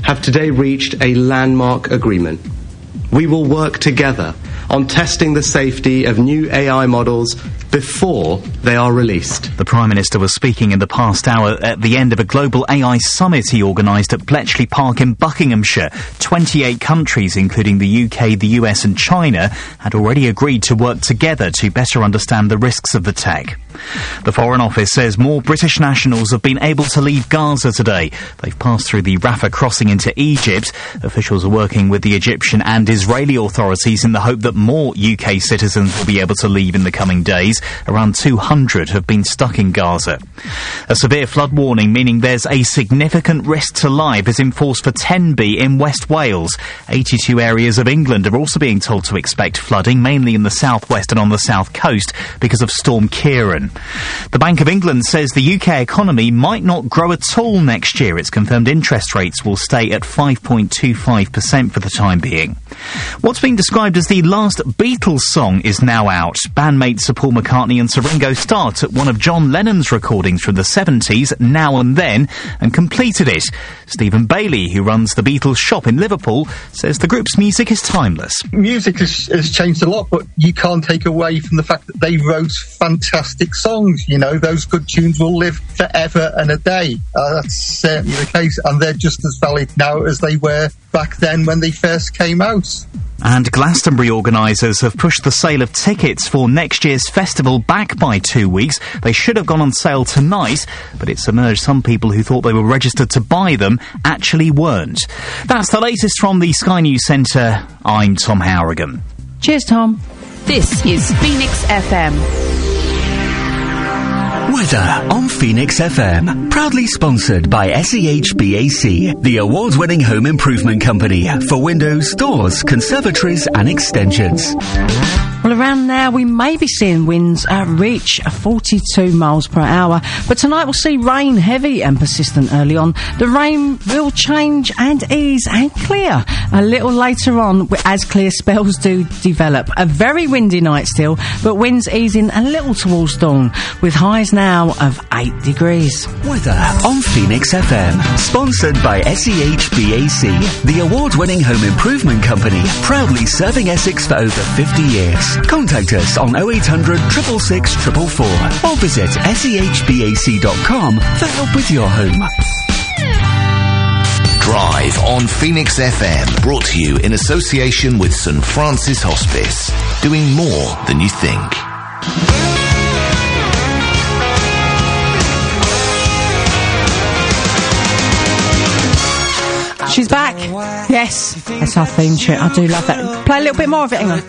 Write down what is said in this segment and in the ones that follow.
have today reached a landmark agreement. We will work together on testing the safety of new AI models before they are released. The Prime Minister was speaking in the past hour at the end of a global AI summit he organised at Bletchley Park in Buckinghamshire. 28 countries, including the UK, the US and China, had already agreed to work together to better understand the risks of the tech. The Foreign Office says more British nationals have been able to leave Gaza today. They've passed through the Rafah crossing into Egypt. Officials are working with the Egyptian and Israeli authorities in the hope that more UK citizens will be able to leave in the coming days. Around 200 have been stuck in Gaza. A severe flood warning, meaning there's a significant risk to life, is in force for Tenby in West Wales. 82 areas of England are also being told to expect flooding, mainly in the southwest and on the south coast, because of Storm Ciarán. The Bank of England says the UK economy might not grow at all next year. It's confirmed interest rates will stay at 5.25% for the time being. What's been described as the last Beatles song is now out. Bandmates Sir Paul McCartney and Sir Ringo Starr took one of John Lennon's recordings from the 70s, Now and Then, and completed it. Stephen Bailey, who runs the Beatles shop in Liverpool, says the group's music is timeless. Music has changed a lot, but you can't take away from the fact that they wrote fantastic songs. You know, those good tunes will live forever and a day. That's certainly the case, and they're just as valid now as they were back then when they first came out. And Glastonbury organisers have pushed the sale of tickets for next year's festival back by 2 weeks. They should have gone on sale tonight, but it's emerged some people who thought they were registered to buy them actually weren't. That's the latest from the Sky News Centre. I'm Tom Harrigan. Cheers, Tom. This is Phoenix FM. Weather on Phoenix FM. Proudly sponsored by SEHBAC, the award-winning home improvement company for windows, doors, conservatories and extensions. Well, around now we may be seeing winds reach 42 miles per hour, but tonight we'll see rain, heavy and persistent early on. The rain will change and ease and clear a little later on as clear spells do develop. A very windy night still, but winds easing a little towards dawn, with highs now of 8 degrees. Weather on Phoenix FM. Sponsored by SEHBAC, the award-winning home improvement company, proudly serving Essex for over 50 years. Contact us on 0800 666 444 or visit sehbac.com for help with your home. Drive on Phoenix FM, brought to you in association with St Francis Hospice, doing more than you think. She's back. Yes, that's our theme tune. I do love that. Play a little bit more of it. Hang on.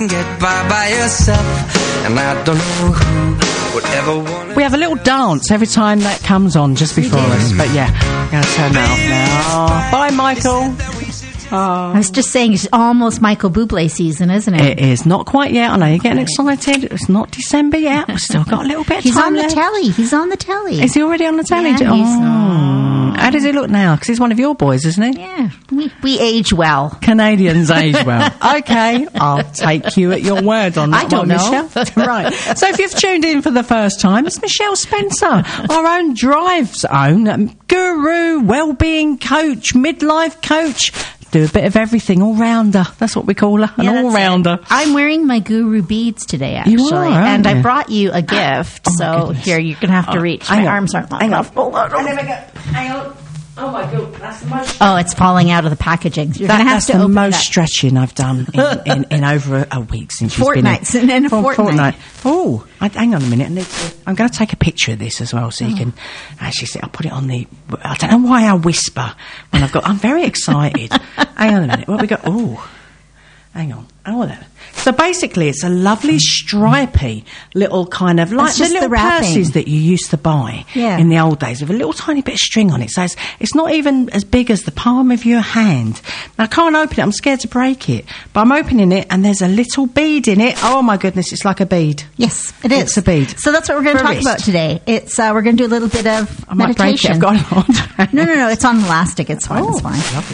We have a little dance every time that comes on just before us. But yeah, I'm going to turn that off now. Bye, Michael. I was just saying, it's almost Michael Bublé season, isn't it? It is. Not quite yet. I know you're getting excited. It's not December yet. We've still got a little bit of time left. He's on the telly. Is he already on the telly? Yeah, How does he look now? Because he's one of your boys, isn't he? Yeah. We age well. Canadians age well. Okay, I'll take you at your word on that. I don't know. Michelle. Right. So if you've tuned in for the first time, it's Michelle Spencer, our own Drive's own guru, wellbeing coach, midlife coach. Do a bit of everything, all-rounder. That's what we call her, an all-rounder. I'm wearing my guru beads today, actually. You are, and I brought you a gift, so here, you're going to have to reach. My arms aren't long enough. Hang on. Oh, my God, that's the most... Oh, it's falling out of the packaging. You're going to have to open That's the most stretching I've done in over a week since she's been in. In a fortnight. Oh, hang on a minute. I'm going to take a picture of this as well so you can actually see. I'll put it on the... I don't know why I whisper when I'm very excited. Hang on a minute. What we got? Oh, hang on. Oh, there. So basically, it's a lovely stripy little kind of like the little purses that you used to buy in the old days with a little tiny bit of string on it. So it's not even as big as the palm of your hand. Now, I can't open it. I'm scared to break it. But I'm opening it and there's a little bead in it. Oh, my goodness. It's like a bead. Yes, it is. It's a bead. So that's what we're going to talk about today. It's we're going to do a little bit of meditation. I might break it. I've got it on. No. It's on elastic. It's fine. It's fine. Lovely.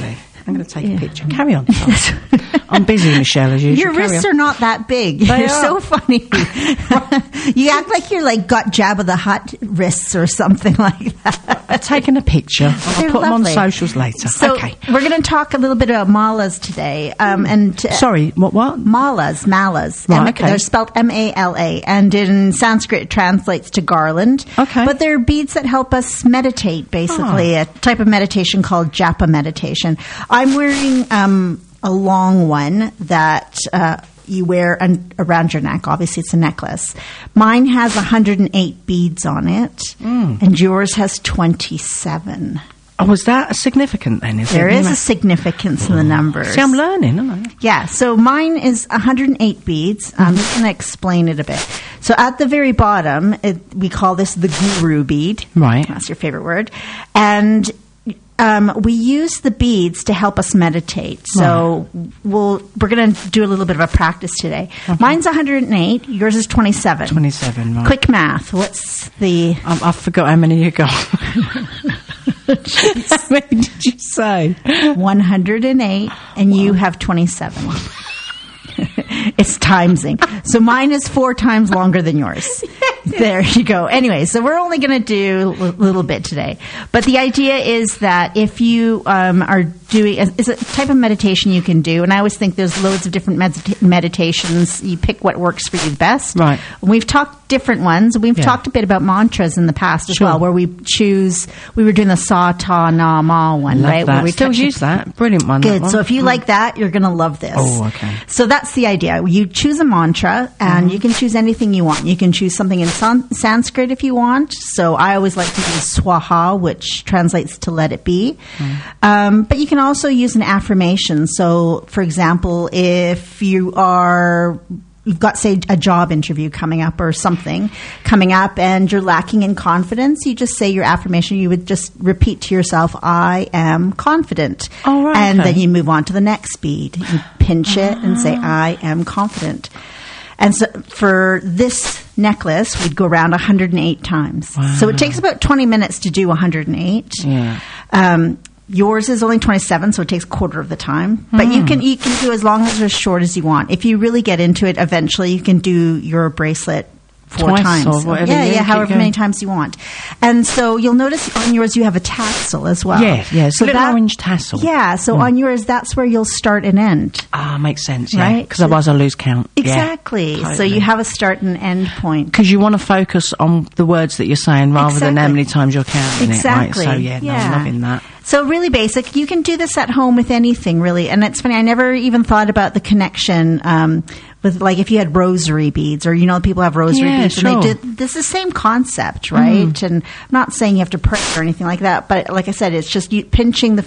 I'm going to take a picture. Carry on. I'm busy, Michelle, as usual. Your wrists are not that big. You're so funny. You act like you're like got Jabba the Hutt wrists or something like that. I've taken a picture. I'll put them on socials later. So we're going to talk a little bit about malas today. Sorry, what? Malas. Right, okay. They're spelled M-A-L-A, and in Sanskrit it translates to garland. Okay. But they're beads that help us meditate, basically, a type of meditation called japa meditation. I'm wearing a long one that you wear around your neck. Obviously, it's a necklace. Mine has 108 beads on it, and yours has 27. Oh, was that significant then? There is a significance in the numbers. See, I'm learning, aren't I? Yeah, so mine is 108 beads. I'm just going to explain it a bit. So at the very bottom, we call this the guru bead. Right. That's your favorite word. And we use the beads to help us meditate. So we're going to do a little bit of a practice today. Okay. Mine's 108. Yours is 27. 27, right. Quick math. What's the... I forgot how many you got. How many did you say? 108, and you have 27. It's timesing. So mine is 4 times longer than yours. There you go. Anyway, so we're only going to do a little bit today. But the idea is that if you are doing, it's a type of meditation you can do. And I always think there's loads of different meditations. You pick what works for you best. Right. We've talked different ones. We've talked a bit about mantras in the past as well, where we were doing the Sa Ta Na Ma one, love right? That. Where we still use that. Brilliant one. Good. So if you like that, you're going to love this. Oh, okay. So that's the idea. You choose a mantra, and you can choose anything you want. You can choose something in Sanskrit if you want. So I always like to use Swaha, which translates to let it be. But you can also use an affirmation. So, for example, if you've got, say, a job interview coming up or something coming up and you're lacking in confidence, you just say your affirmation. You would just repeat to yourself, I am confident. Oh, right. And then you move on to the next bead. You pinch it and say, I am confident. And so for this necklace, we'd go around 108 times. Wow. So it takes about 20 minutes to do 108. Yeah. Yours is only 27, so it takes a quarter of the time. But you can do as long as or as short as you want. If you really get into it, eventually you can do your bracelet 4 times. Or whatever. However many times you want. And so you'll notice on yours you have a tassel as well. Yeah, so little orange tassel. Yeah, so on yours that's where you'll start and end. Ah, makes sense, yeah. Right? Because otherwise I'll lose count. Exactly. Yeah, totally. So you have a start and end point. Because you want to focus on the words that you're saying rather than how many times you're counting it. Right? So I'm loving that. So really basic. You can do this at home with anything, really. And it's funny, I never even thought about the connection with, like, if you had rosary beads, or, people have rosary beads. Sure. And this is the same concept, right? And I'm not saying you have to pray or anything like that, but like I said, it's just you pinching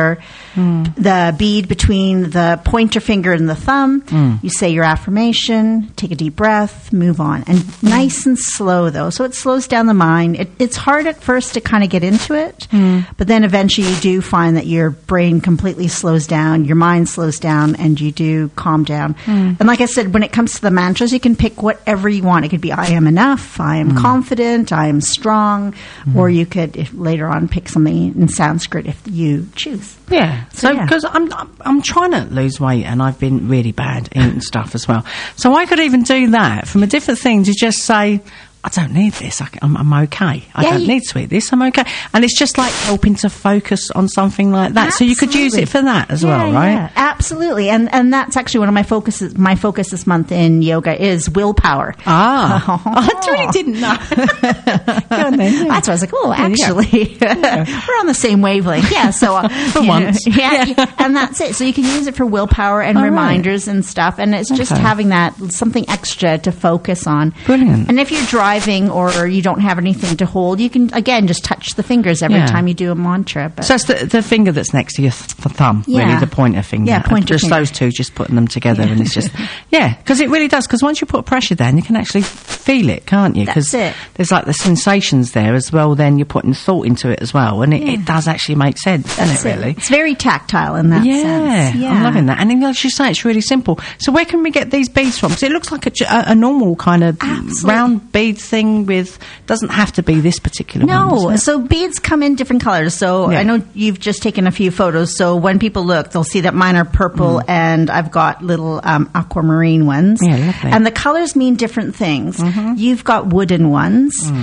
the bead between the pointer finger and the thumb. You say your affirmation, take a deep breath, move on. And nice and slow, though. So it slows down the mind. It's hard at first to kind of get into it, but then eventually you do find that your brain completely slows down, your mind slows down, and you do calm down. And like I said, when it comes to the mantras, you can pick whatever you want. It could be I am enough, I am confident, I am strong, or you could later on pick something in Sanskrit if you choose. Yeah. So because I'm trying to lose weight and I've been really bad eating stuff as well. So I could even do that from a different thing to just say, I don't need this. I'm okay. I don't need to eat this. I'm okay. And it's just like helping to focus on something like that. Absolutely. So you could use it for that as well, right? Yeah, absolutely. And that's actually one of my focuses. My focus this month in yoga is willpower. I really didn't know. Go on then, That's why I was like, actually, we're on the same wavelength. Yeah. So for once. And that's it. So you can use it for willpower and reminders and stuff. And it's just having that something extra to focus on. Brilliant. And if you're driving or you don't have anything to hold, you can again just touch the fingers every time you do a mantra. But so it's the finger that's next to your thumb, really, the pointer finger. Yeah, Pointer just finger. those two, just putting them together, and it's just because it really does. Because once you put pressure down, you can actually feel it, can't you? That's it. There's like the sensations there as well. Then you're putting thought into it as well, and it does actually make sense, doesn't it? Really, it's very tactile in that sense. Yeah, I'm loving that. And then, as you say, it's really simple. So where can we get these beads from? Because it looks like a normal kind of round bead thing doesn't have to be this particular one. No, so beads come in different colors. So I know you've just taken a few photos. So when people look, they'll see that mine are purple and I've got little aquamarine ones. Yeah, lovely. And the colors mean different things. You've got wooden ones.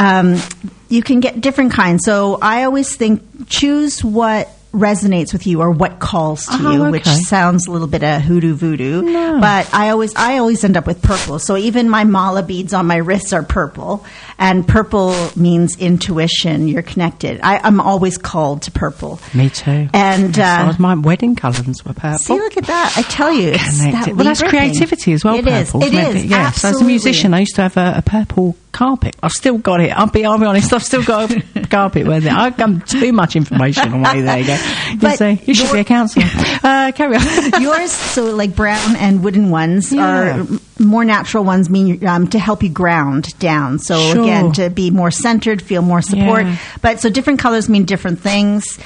You can get different kinds. So I always think choose what resonates with you or what calls to you, which sounds a little bit of hoodoo voodoo. No. But I always end up with purple. So even my mala beads on my wrists are purple, and purple means intuition. You're connected. I'm always called to purple. Me too. And my wedding colours were purple. See, look at that! I tell you, it's that that's creativity as well. It is. It is. Yeah. So as a musician, I used to have a purple carpet. I've still got it. I'll be honest. I've still got a carpet with it. I've got too much information on me. There you go. But you should be a counsellor. Carry on. Yours, so like brown and wooden ones are more natural ones mean to help you ground down. So again, to be more centered, feel more support. Yeah. But so different colors mean different things.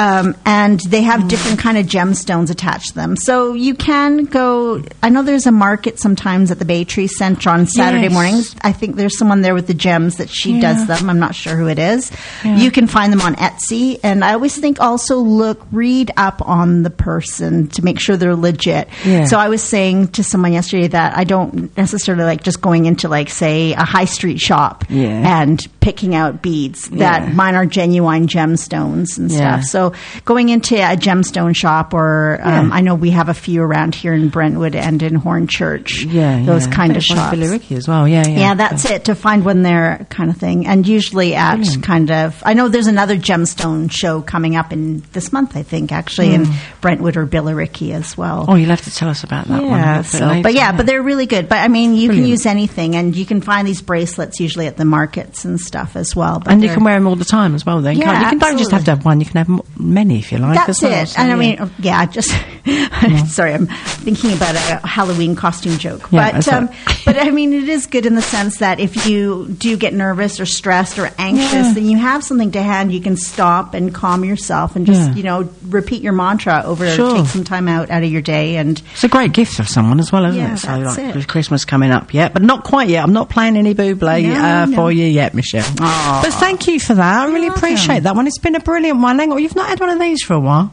And they have different kind of gemstones attached to them. So you can go, I know there's a market sometimes at the Bay Tree Center on Saturday mornings. I think there's someone there with the gems that she does them. I'm not sure who it is. Yeah. You can find them on Etsy. And I always think also read up on the person to make sure they're legit. Yeah. So I was saying to someone yesterday that I don't necessarily like just going into like, say, a high street shop and picking out beads. That mine are genuine gemstones and stuff. So going into a gemstone shop or I know we have a few around here in Brentwood and in Hornchurch. Those kind of shops. Billericay as well. Yeah, that's it. To find one there kind of thing. And usually at kind of, I know there's another gemstone show coming up in this month, I think, actually in Brentwood or Billericay as well. Oh, you'll have to tell us about that one a bit later. But they're really good. But I mean, you can use anything, and you can find these bracelets usually at the markets and stuff as well. But and you can wear them all the time as well. Then you don't just have to have one. You can have many if you like. That's it. So, and I mean, just sorry, I'm thinking about a Halloween costume joke. But I mean, it is good in the sense that if you do get nervous or stressed or anxious, then you have something to hand. You can stop and calm yourself and just repeat your mantra over. Take some time out of your day, and it's a great gift for someone as well, isn't it? So like Christmas coming up yet, but not quite yet. I'm not playing any Bublé for you yet, Michelle. Aww. But thank you for that. I really appreciate that one. It's been a brilliant one. Hang on, you've not had one of these for a while.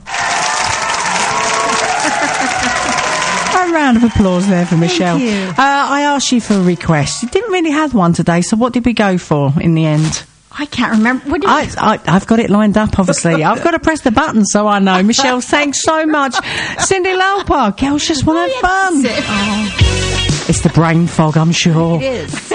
A round of applause there for Michelle. I asked you for a request. You didn't really have one today, so what did we go for in the end? I can't remember. What did I've got it lined up, obviously. I've got to press the button so I know. Michelle, thanks so much. Cyndi Lauper, girls just want to have fun. It's the brain fog, I'm sure. It is.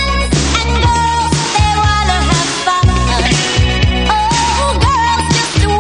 Oh, girls just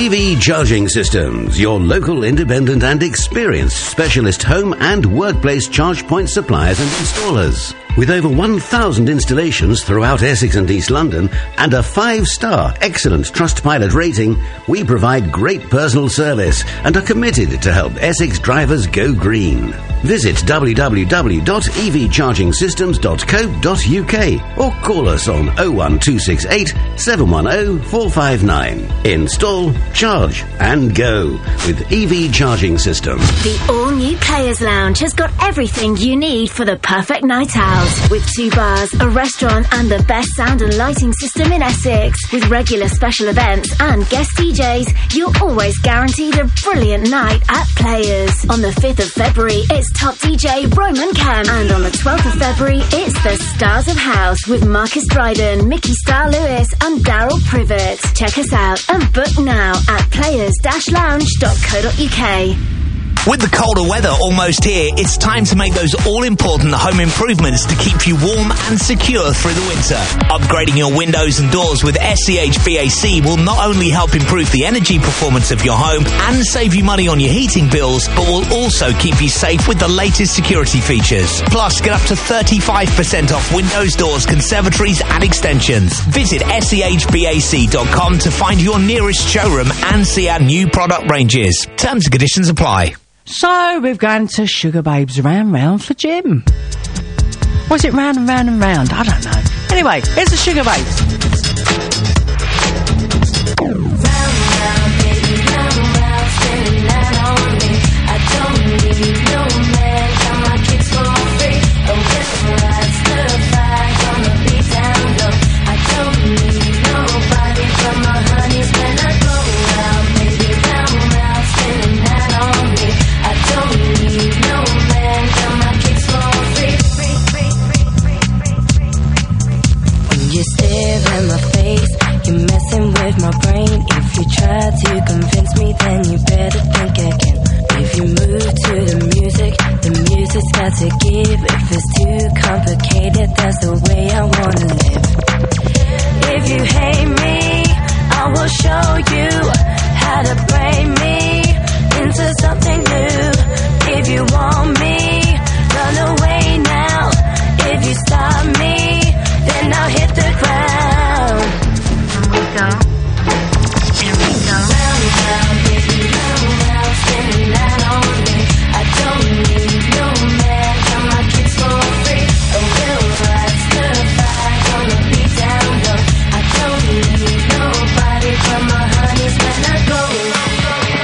EV Charging Systems, your local independent and experienced specialist home and workplace charge point suppliers and installers. With over 1,000 installations throughout Essex and East London and a 5-star excellent Trustpilot rating, we provide great personal service and are committed to help Essex drivers go green. Visit www.evchargingsystems.co.uk or call us on 01268 710 459. Install, charge and go with EV Charging Systems. The all-new Players Lounge has got everything you need for the perfect night out. With 2 bars, a restaurant and the best sound and lighting system in Essex. With regular special events and guest DJs, you're always guaranteed a brilliant night at Players. On the 5th of February, it's top DJ Roman Kemp. And on the 12th of February, it's the Stars of House with Marcus Dryden, Mickey Star Lewis and Daryl Privet. Check us out and book now at players-lounge.co.uk. With the colder weather almost here, it's time to make those all-important home improvements to keep you warm and secure through the winter. Upgrading your windows and doors with SCHBAC will not only help improve the energy performance of your home and save you money on your heating bills, but will also keep you safe with the latest security features. Plus, get up to 35% off windows, doors, conservatories and extensions. Visit SCHBAC.com to find your nearest showroom and see our new product ranges. Terms and conditions apply. So, we've gone to Sugar Babes round for Jim. Was it round and round and round? I don't know. Anyway, here's the Sugar Babes. Round, round, baby, round, round, spinning that on me. I don't need no man, got my kicks for free. Oh, if that's the fact, gonna be down low. I don't need nobody but my honeys when I go round, baby, round, round, spinning that on me. I don't need no man, got my kicks for free. When you stare in my face, you're messing with my brain. If you try to convince me, then you better think again. If you move to the music's got to give. If it's too complicated, that's the way I wanna live. If you hate me, I will show you how to break me into something new. If you want me, run away now. If you stop me, then I'll hit the ground. Here we go. Round, round, baby, round, round, spinning that on me. I don't need no man, got my kicks for free. Oh, will rise to the fire, gonna be down low. I don't need nobody but my honeys when I go.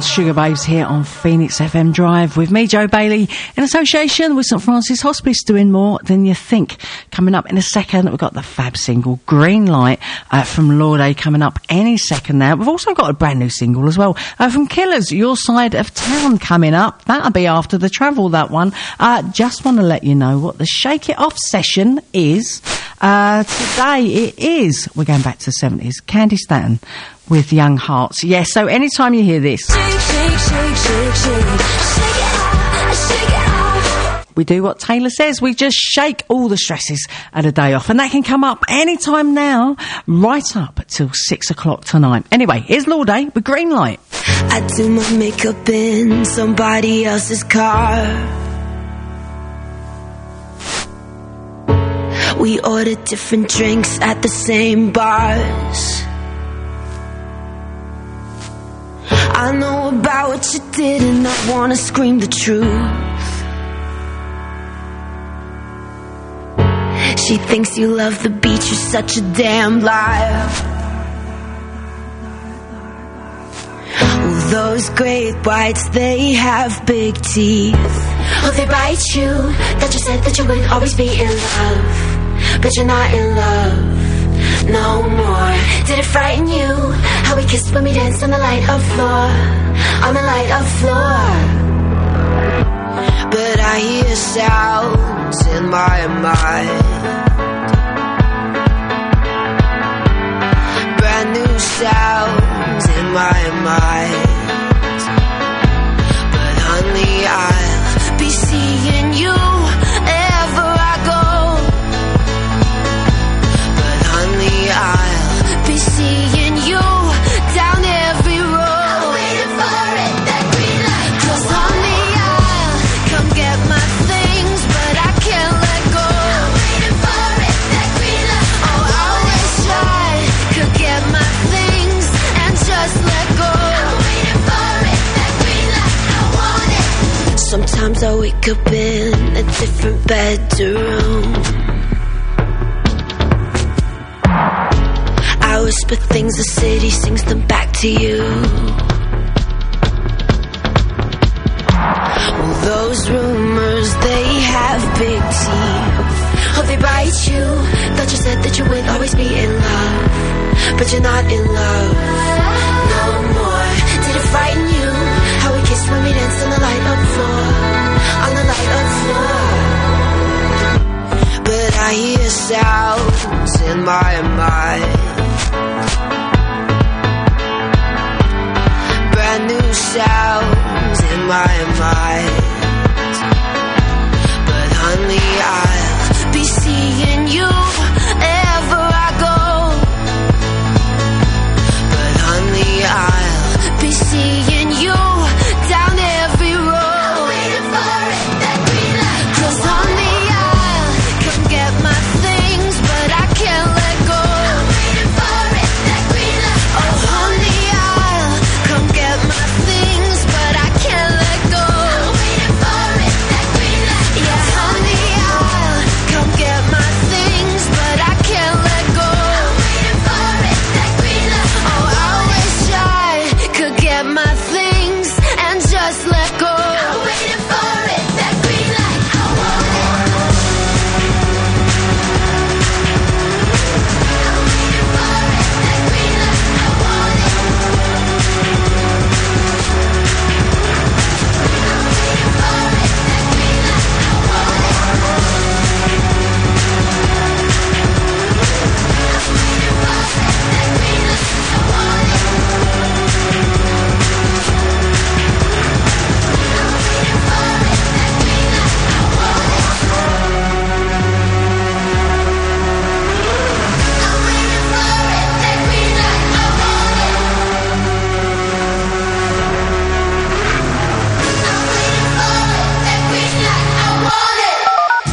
Sugar Babes here on Phoenix FM Drive with me, Joe Bailey, in association with St Francis Hospice, doing more than you think. Coming up in a second, we've got the fab single Green Light from Lorde coming up any second now. We've also got a brand new single as well from Killers, Your Side of Town, coming up. That'll be after the travel, that one. Just want to let you know what the Shake It Off session is. Today it is, we're going back to the 70s, Candy Staton with Young Hearts. Yes, so anytime you hear this, Shake, shake, shake, shake, shake. Shake it off, shake it off. we do what Taylor says. We just shake all the stresses at a day off. And that can come up anytime now, right up till 6 o'clock tonight. Anyway, here's Lorde with Green Light. I do my makeup in somebody else's car. We order different drinks at the same bars. I know about what you did and I wanna scream the truth. She thinks you love the beach, you're such a damn liar. Oh, those great whites, they have big teeth. Oh, they bite you, that you said that you would always be in love. But you're not in love no more. Did it frighten you how we kissed when we danced on the light of floor? On the light of floor. But I hear sounds in my mind. Brand new sounds in my mind. But honey, I'll be seeing you ever I go. I'll be seeing you down every road. I'm waiting for it, that green light. 'Cause honey, I'll come get my things, but I can't let go. I'm waiting for it, that green light. Oh, I wish I could get my things and just let go. I'm waiting for it, that green light. I want it. Sometimes I wake up in a different bedroom. I whisper things, the city sings them back to you. Well, those rumors, they have big teeth. Oh, they bite you. Thought you said that you would always be in love. But you're not in love no more. Did it frighten you how we kissed when we danced on the light of floor? On the light of floor. But I hear sounds in my mind. Brand new sounds in my mind. But honey, I'll be seeing you ever I go. But honey, I'll be seeing you down every road. I'm waiting for it, that green light. 'Cause honey, I'll come get my things, but I can't let go. I'm waiting for it, that green light. Oh honey, I'll come get my things, but I can't let go. I'm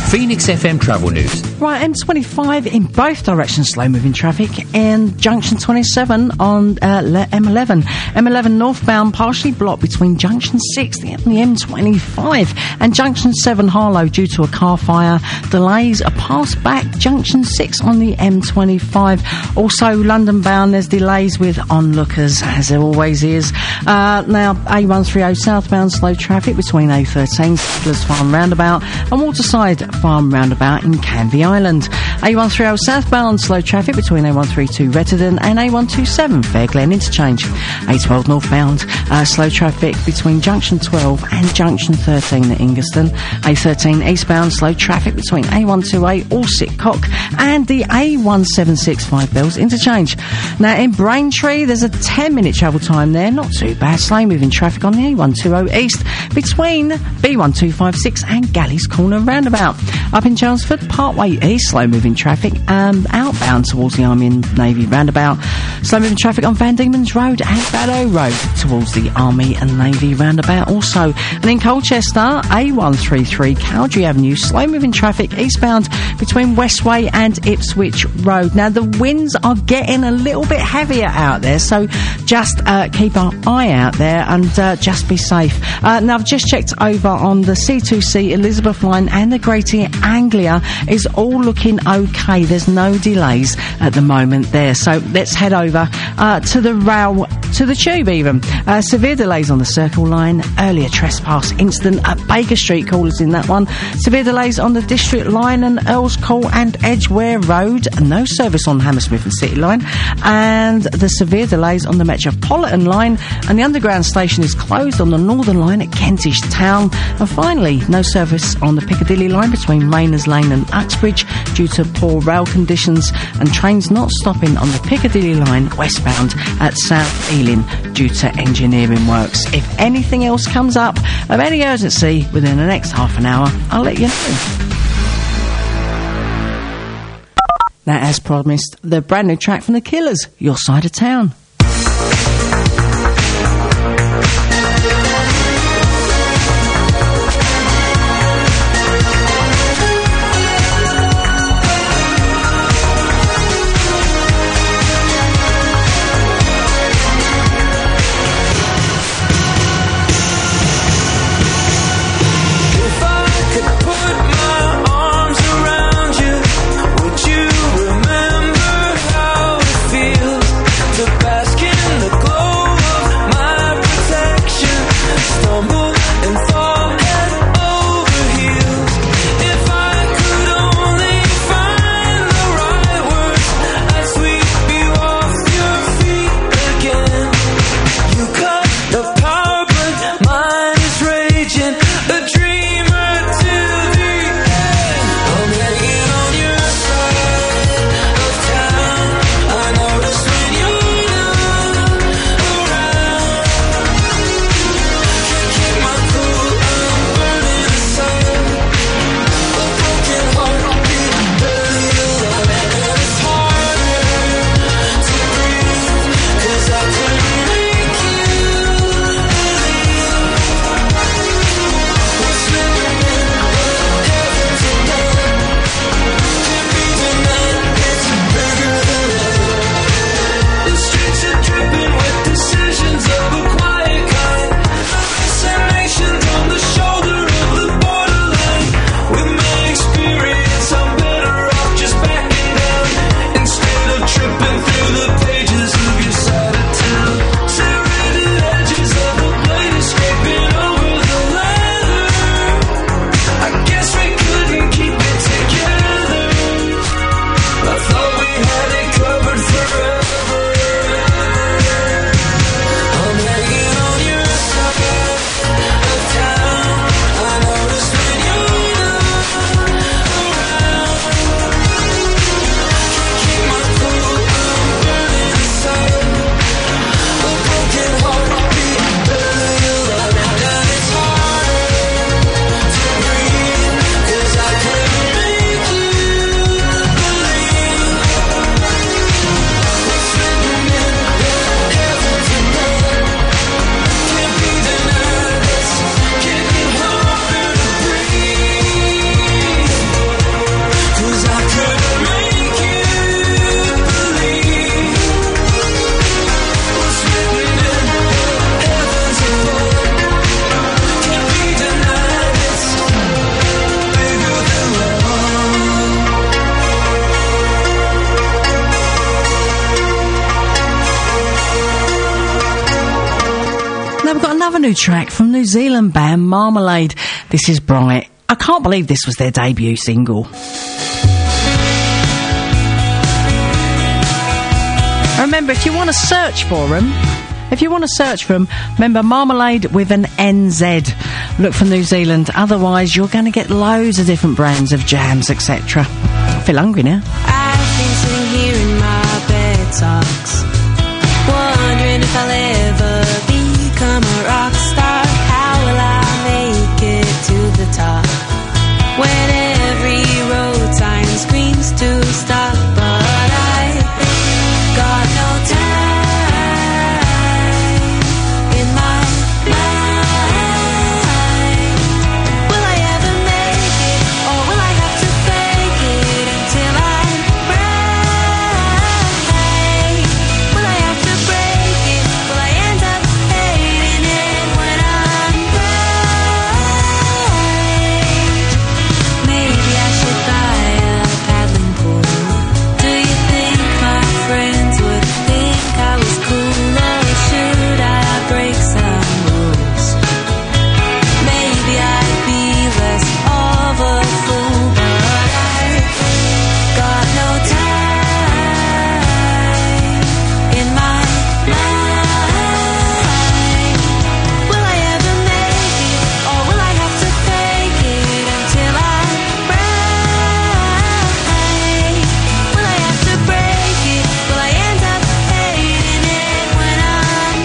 Phoenix FM travel news. Right, M25 in both directions, slow-moving traffic, and junction 27 on M11. M11 northbound partially blocked between junction 6 and the M25, and junction 7 Harlow due to a car fire. Delays are past back junction 6 on the M25. Also, London bound, there's delays with onlookers, as there always is. Now, A130 southbound slow traffic between A13 Settlers Farm roundabout and Waterside Farm roundabout in Canvey Island. A130 southbound slow traffic between A132 Rettendon and A127 Fair Glen interchange. A12 northbound slow traffic between junction 12 and junction 13 at Ingerston. A13 eastbound slow traffic between A128 Alsip Cock and the A1765 Bells interchange. Now in Braintree there's a 10-minute travel time there, not too bad. Slow moving traffic on the A120 east between B1256 and Galleys Corner roundabout. Up in Chelmsford, partway east, slow moving traffic outbound towards the Army and Navy roundabout. Slow moving traffic on Van Diemen's Road and Baddow Road towards the Army and Navy roundabout also. And in Colchester, A133 Cowdrey Avenue, slow moving traffic eastbound between Westway and Ipswich Road. Now the winds are getting a little bit heavier out there, so just keep an eye out there and just be safe. Now I've just checked over on the C2C Elizabeth line and the Greater Anglia is all looking okay. There's no delays at the moment there. So let's head over to the rail, to the tube even. Severe delays on the Circle line. Earlier trespass incident at Baker Street, callers in that one. Severe delays on the District line and Earls Court and Edgware Road. No service on Hammersmith and City line. And the severe delays on the Metropolitan line. And the Underground station is closed on the Northern line at Kentish Town. And finally, no service on the Piccadilly line between Rayners Lane and Uxbridge due to poor rail conditions, and trains not stopping on the Piccadilly line westbound at South Ealing due to engineering works. If anything else comes up of any urgency within the next half an hour, I'll let you know. Now, as promised, the brand new track from The Killers, Your Side of Town. Remember how it feels to pass new track from New Zealand band Marmalade. This is Bright. I can't believe this was their debut single. Remember, if you want to search for them, remember Marmalade with an NZ. Look for New Zealand. Otherwise, you're going to get loads of different brands of jams, etc. I feel hungry now. I've been sitting here in my bed socks, wondering if I'll ever become a rock star. How will I make it to the top when every road sign screams to stop? But I got no time in my mind. Will I ever make it, or will I have to fake it until I'm right? Will I have to break it? Will I end up hating it when I'm right? Maybe I should buy a paddling pool. Do you think my friends would think I was cool, or should I break some rules? Maybe I'd be less of a fool, but I got no time in my mind. Will I ever make it, or will I have to fake it until I'm right? Will I have to break it? Will I end up hating it when I'm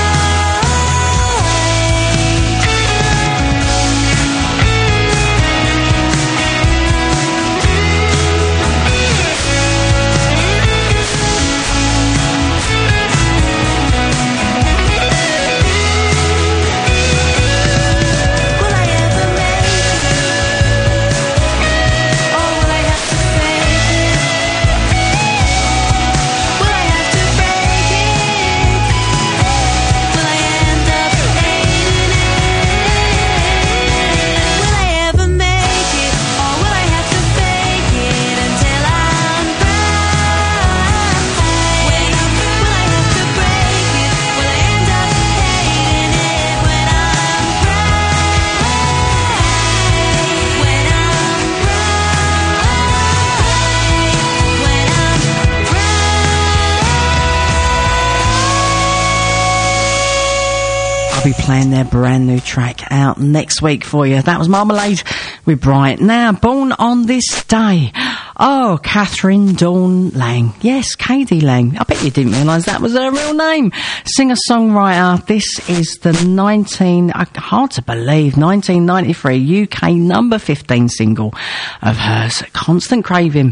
Will I ever make it, or will I have to fake it? Will I have to break it? Will I end up hating it? Will I ever make it, or will I have to fake it until I'm right? Will I have to break it? Will I end up hating it when I'm right? When I'm I'll be playing their brand new track out next week for you. That was Marmalade with Bright. Now, born on this day. Oh, Catherine Dawn Lang. Yes, K.D. Lang. I bet you didn't realise that was her real name. Singer-songwriter. This is the hard to believe, 1993 UK number 15 single of hers, Constant Craving.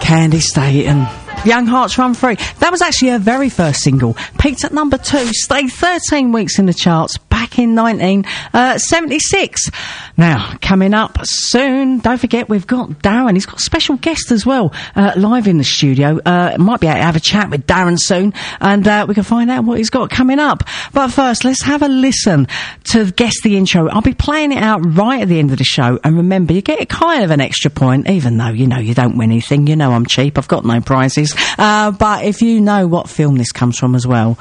Candy State and Young Hearts Run Free. That was actually her very first single. Peaked at number 2, stayed 13 weeks in the charts back in 1976. Now, coming up soon, don't forget we've got Darren. He's got a special guest as well, live in the studio. Might be able to have a chat with Darren soon, and we can find out what he's got coming up. But first, let's have a listen to Guess the Intro. I'll be playing it out right at the end of the show, and remember, you get kind of an extra point, even though, you know, you don't win anything. You know I'm cheap, I've got no prizes. But if you know what film this comes from as well.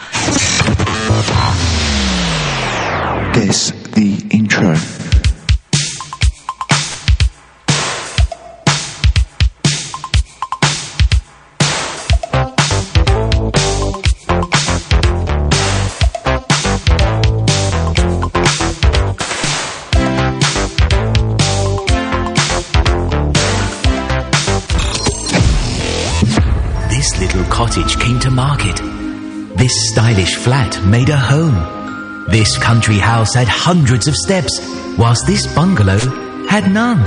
Guess the Intro. Cottage came to market. This stylish flat made a home. This country house had hundreds of steps, whilst this bungalow had none.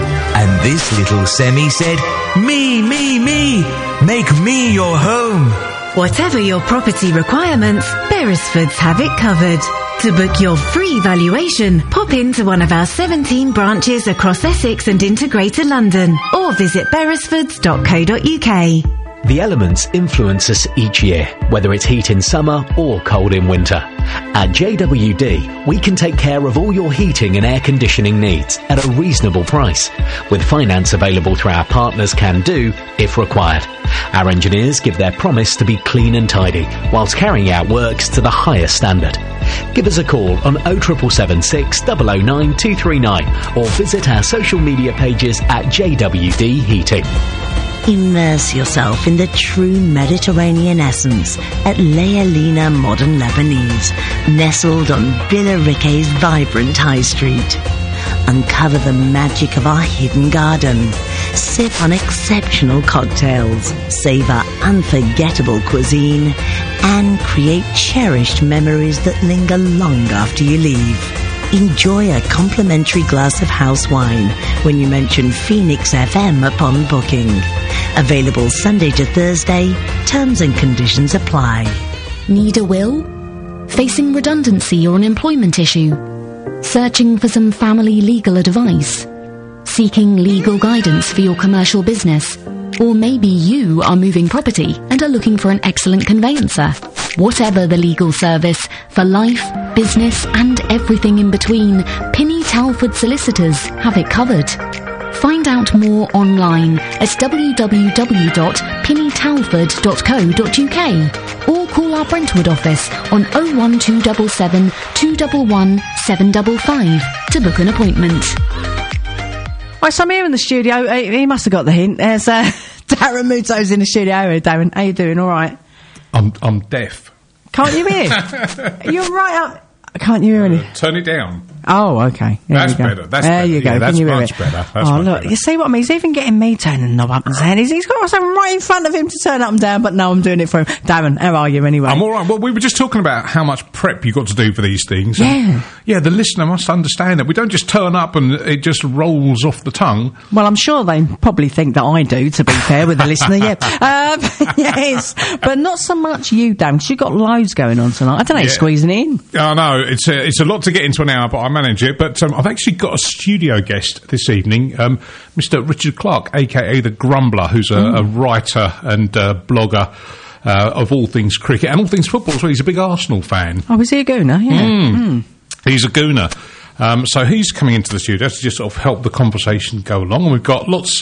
And this little semi said, "Me, me, me, make me your home." Whatever your property requirements, Beresfords have it covered. To book your free valuation, pop into one of our 17 branches across Essex and into Greater London, or visit beresfords.co.uk. The elements influence us each year, whether it's heat in summer or cold in winter. At JWD, we can take care of all your heating and air conditioning needs at a reasonable price, with finance available through our partners Can Do if required. Our engineers give their promise to be clean and tidy, whilst carrying out works to the highest standard. Give us a call on 07776 009 239 or visit our social media pages at JWD Heating. Immerse yourself in the true Mediterranean essence at Lealina Modern Lebanese, nestled on Billericay's vibrant high street. Uncover the magic of our hidden garden. Sip on exceptional cocktails, savor unforgettable cuisine, and create cherished memories that linger long after you leave. Enjoy a complimentary glass of house wine when you mention Phoenix FM upon booking. Available Sunday to Thursday. Terms and conditions apply. Need a will? Facing redundancy or an employment issue? Searching for some family legal advice? Seeking legal guidance for your commercial business? Or maybe you are moving property and are looking for an excellent conveyancer. Whatever the legal service, for life, business and everything in between, Pinny Talford Solicitors have it covered. Find out more online at www.pinnytalford.co.uk or call our Brentwood office on 01277 211 755 to book an appointment. Right, so I'm here in the studio. He must have got the hint. There's Darren Muto's in the studio. Hey, Darren, how you doing? All right? I'm deaf. Can't you hear? You're right up. Can't you hear anything? Turn it down. Oh, okay. That's better. There you go. That's much better. Oh, look, you see what I mean? He's even getting me turning the knob up and down. He's got something right in front of him to turn up and down, but no, I'm doing it for him. Darren, how are you anyway? I'm all right. Well, we were just talking about how much prep you got to do for these things. Yeah. Yeah, the listener must understand that. We don't just turn up and it just rolls off the tongue. Well, I'm sure they probably think that I do, to be fair, with the listener, yeah. Yes, but not so much you, Darren, because you've got loads going on tonight. I don't know how you're squeezing it in. I know, it's a lot to get into an hour, but I manage it. But I've actually got a studio guest this evening, Mr. Richard Clark, a.k.a. The Grumbler, who's a writer and blogger of all things cricket and all things football as well. He's a big Arsenal fan. Oh, is he a gooner? Yeah. He's a gooner. So he's coming into the studio to just sort of help the conversation go along. And we've got lots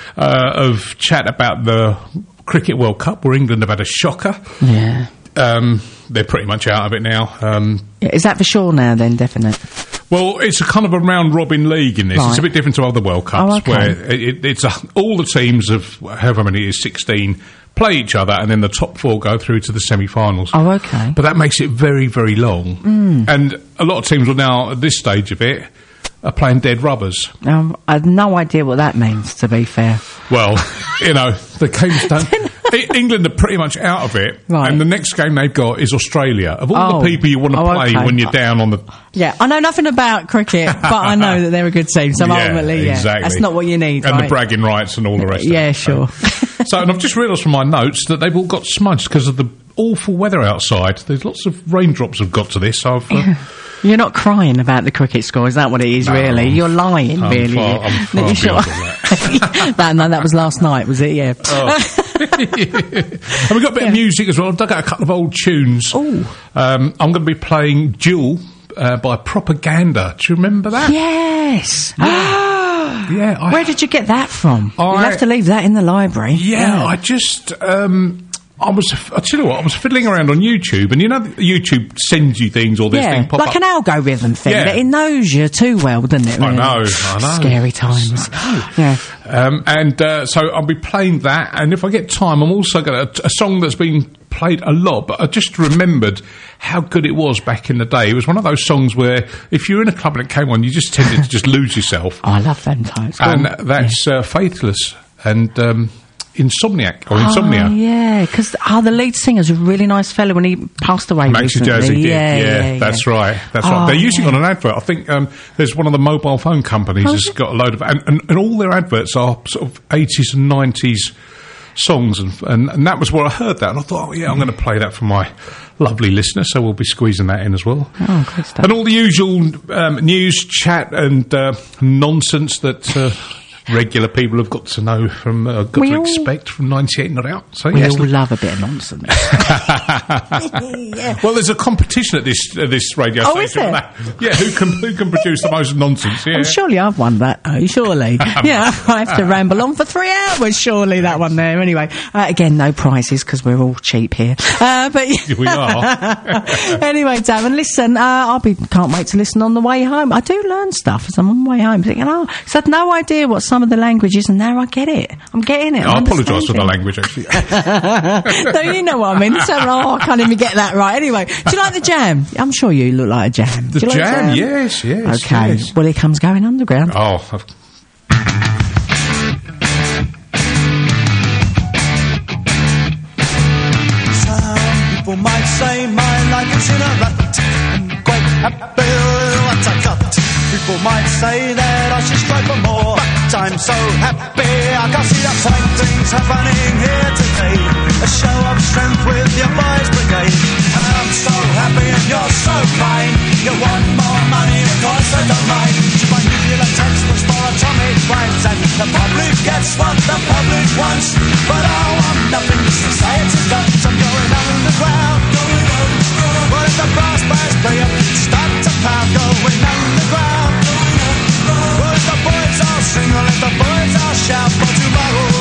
of chat about the Cricket World Cup, where England have had a shocker. Yeah. They're pretty much out of it now. Is that for sure now, then, definite? Well, it's a kind of a round-robin league in this. Right. It's a bit different to other World Cups, where it's all the teams of however many it is, 16, play each other, and then the top 4 go through to the semi-finals. Oh, okay. But that makes it very, very long. And a lot of teams will now, at this stage of it, are playing dead rubbers. I have no idea what that means, to be fair. Well, you know, the games don't... England are pretty much out of it, and the next game they've got is Australia. Of all the people you want to play when you're down on the... Yeah, I know nothing about cricket, but I know that they're a good team, so ultimately, exactly. That's not what you need, and the bragging rights and all the rest of it. Yeah, sure. So, and I've just realised from my notes that they've all got smudged because of the awful weather outside. There's lots of raindrops have got to this. So You're not crying about the cricket score, is that what it is, really? You're lying, really. I'm far beyond that. No, that was last night, was it? Yeah. Oh. And we've got a bit of music as well. I've dug out a couple of old tunes. I'm going to be playing Jewel by Propaganda. Do you remember that? Yes. Yeah. Where did you get that from? You'll have to leave that in the library. Yeah, I just... I tell you what, I was fiddling around on YouTube, and you know, YouTube sends you things, or this thing pop like up. An algorithm thing, but it knows you too well, doesn't it? Really? I know. Scary times. So I'll be playing that, and if I get time, I'm also going to... A song that's been played a lot, but I just remembered how good it was back in the day. It was one of those songs where if you're in a club and it came on, you just tended to just lose yourself. I love them times. And that's Faithless and... Insomnia. Oh, yeah, because the lead singer's a really nice fella when he passed away Maxi recently. Jazzy did, that's right. They're using it on an advert. I think there's one of the mobile phone companies that's got a load of... And all their adverts are sort of 80s and 90s songs, and that was where I heard that, and I thought, I'm going to play that for my lovely listeners, so we'll be squeezing that in as well. Oh, good stuff. And all the usual news, chat, and nonsense that... regular people have got to know from expect from 98 Not Out. So we all love a bit of nonsense. Well, there's a competition at this radio station. Is there? Yeah, who can produce the most nonsense? Yeah. Well, surely I've won that. Surely, yeah. I have to ramble on for 3 hours. Surely that one there. Anyway, again, no prizes because we're all cheap here. But we are. Anyway, Darren, listen. Can't wait to listen on the way home. I do learn stuff as I'm on the way home. Thinking, because I had no idea what some of the languages, and now I get it. I'm getting it. I apologise for the language, actually. No, you know what I mean. So, I can't even get that right. Anyway, do you like the Jam? I'm sure you look like a Jam. The Jam? Yes. Okay. Yes. Well, here comes Going Underground. Oh, some people might say my life is in a rut. I'm quite happy with what I got. People might say that I should strive for more, but I'm so happy I can see the fine things happening here today. A show of strength with your boys brigade, and I'm so happy and you're so kind. You want more money, of course I don't mind. My nuclear textbooks for atomic rhymes, and the public gets what the public wants. But I want nothing this society got. I'm going underground. Well, if the brass bands play up, start to pound, going underground. Well, if the boys all sing, or if the boys all shout for tomorrow.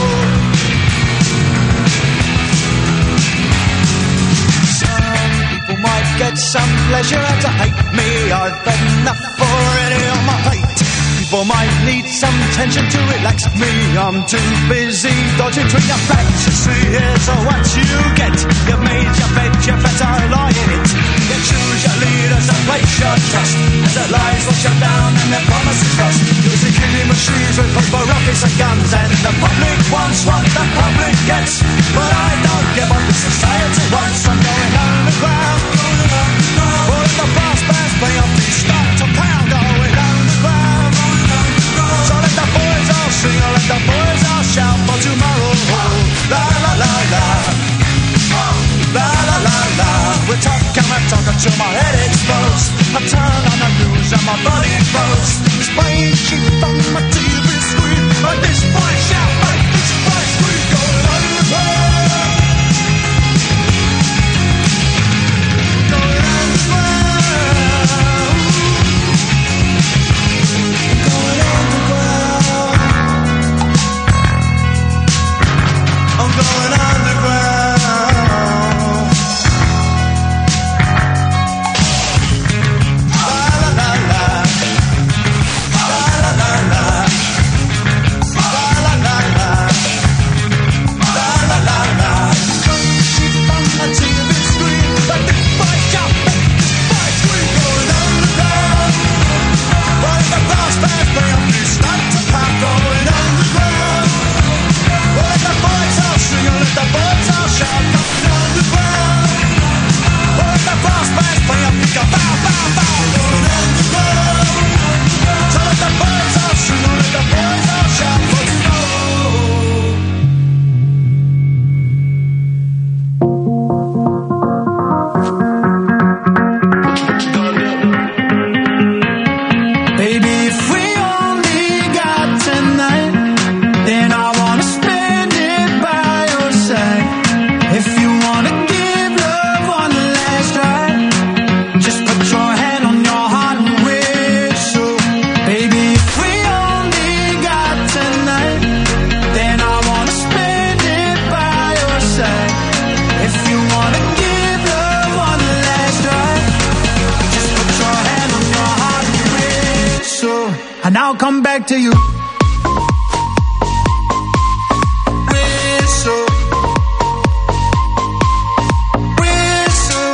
Some people might get some pleasure out to hate me. I've enough already on my plate. People might need some tension to relax me. I'm too busy dodging between the flags. You see, here's what you get. You've made your bed, you better lie in it. You choose your leaders and place your trust, as the lies will shut down and their promises lost. Using killing machines with football rockets and guns, and the public wants what the public gets. But I don't give what the society wants. I'm going underground. Well, if the brass bands play up, they start to pound. Going underground. So let the boys all sing, or let the boys all shout for tomorrow. La la la la. La la la la. We talk and we talk until my head explodes. I turn on the news and my body froze. Explain sheep on my TV screen. Like this boy shout, like this boy scream. Going underground. Going underground. Going underground. I'm going underground. La la la la. and I'll come back to you. Whistle, whistle.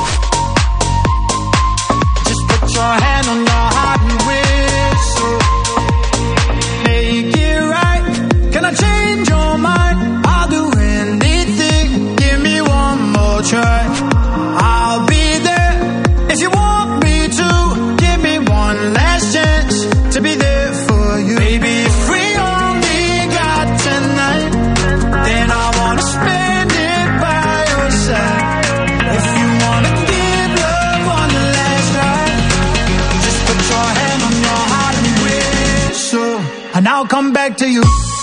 Just put your hand on your heart and whistle. Make it right. Can I change your mind? I'll do anything. Give me one more try. I'll be there if you want me to. Give me one last chance to be there for you. Baby, if we only got tonight, then I wanna spend it by your side. If you wanna give love one last try, just put your hand on your heart and whistle, and I'll come back to you.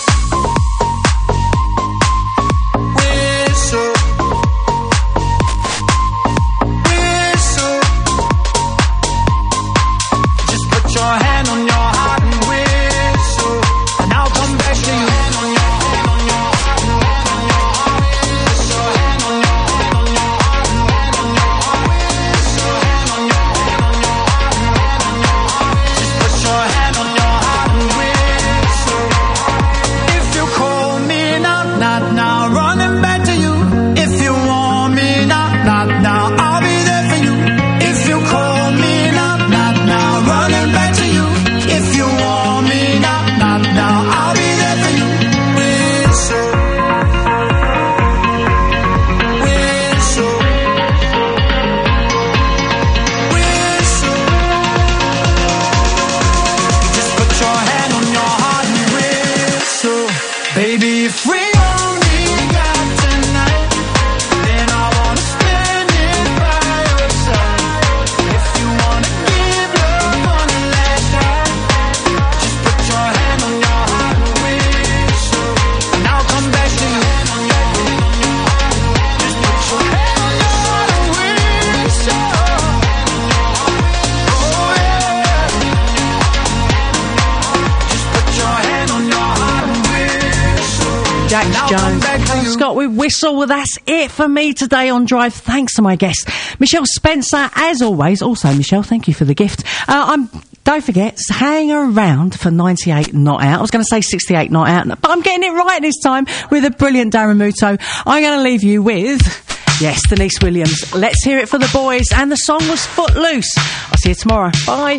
Whistle, whistle. Just put your hand on your heart and whistle, and I'll come back to you. Just put your hand on your heart and whistle. If you call me now, not now, running back to you. If you want me now, not now, I'll be there for you. If you call me now, not now, running back to you. If you want me now, not now, I'll be there for you. Whistle, whistle, whistle. Just put your hand on your heart and whistle. Baby, if we only got tonight, then I wanna spend it by your side. If you wanna give love one last try, just put your hand on your heart and whistle, and I'll come back to you. Just put your hand on your heart and whistle. Oh yeah. Just put your hand on your heart and whistle. Jax and I'll come Jones. back to you. Scott with Whistle. Well, that's it for me today on Drive. Thanks to my guest, Michelle Spencer, as always. Also, Michelle, thank you for the gift. Don't forget, hang around for 98 Not Out. I was going to say 68 Not Out, but I'm getting it right this time with a brilliant Darren Muto. I'm going to leave you with, yes, Denise Williams. Let's hear it for the boys. And the song was Footloose. I'll see you tomorrow. Bye.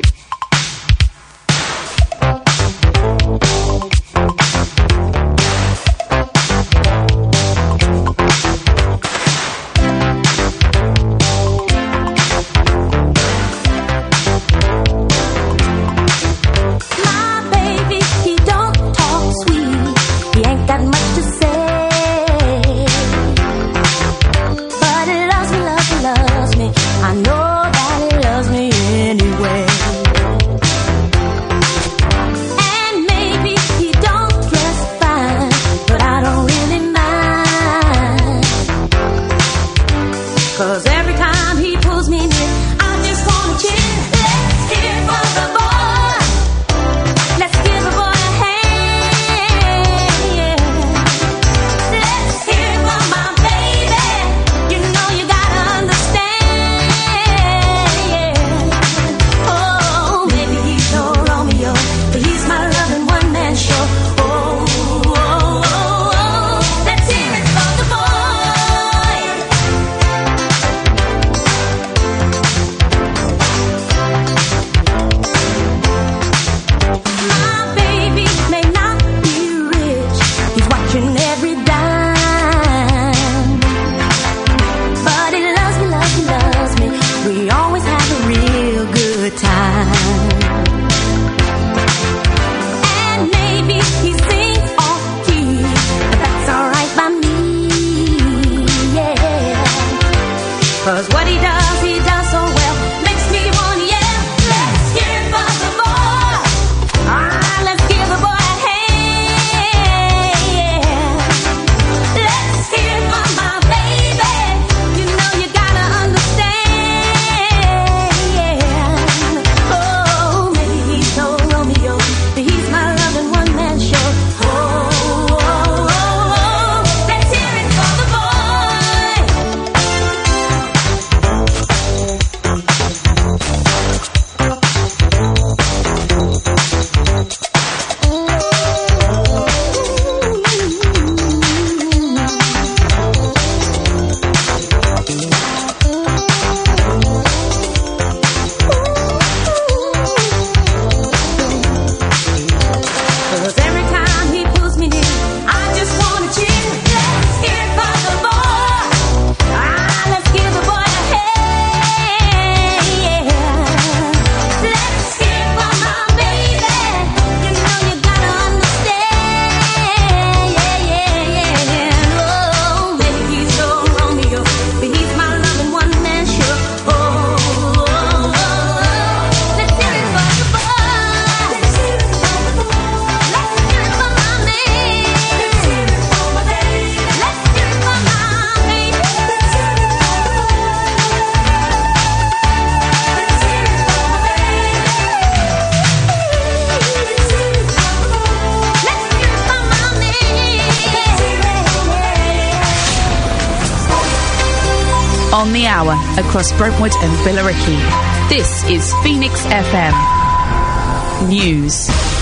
My baby, he don't talk sweet. He ain't got much to say. But he loves me, loves me, loves me. I know that he loves me anyway. on the hour across Brentwood and Billericay. This is Phoenix FM News.